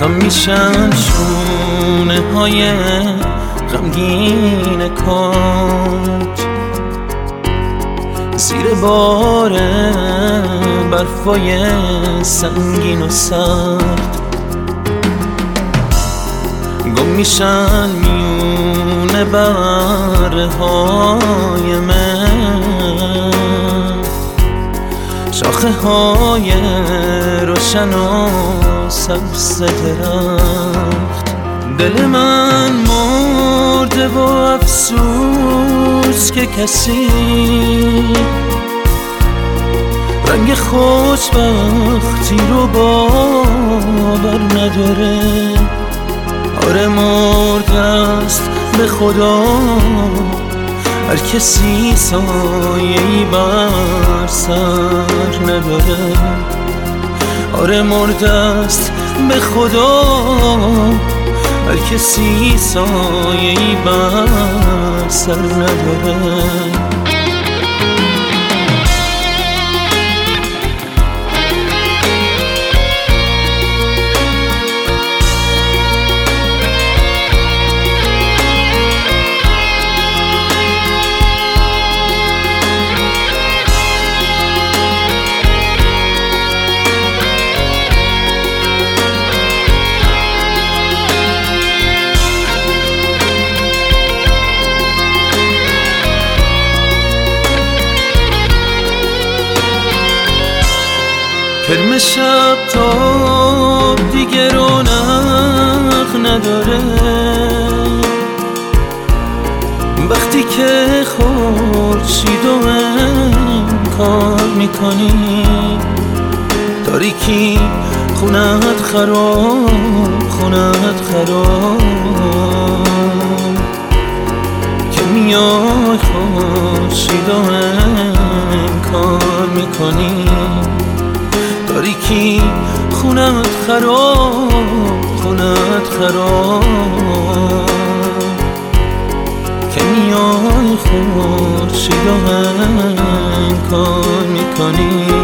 خم میشن شونه های غمگین کاج زیر بار برفای سنگین و سرد، گم میشن میونه بره های من، شاخه های روشن و سبز درخت. دل من مرده و افسوس که کسی رنگ خوشبختی رو باور نداره. آره مرده است به خدا هر کسی سایه‌ای بر سر نداره. آره مرده است به خدا هر کسی سایه‌ای بر سر نداره. کرم شب تاب دیگه رونق نداره، وقتی که خورشید و انکار میکنی. تاریکی خونت خراب، خونت خراب، که میای خورشید و انکار میکنی. تاریکی خونت خراب، خونت خراب، که میای خورشید و انکار میکنی.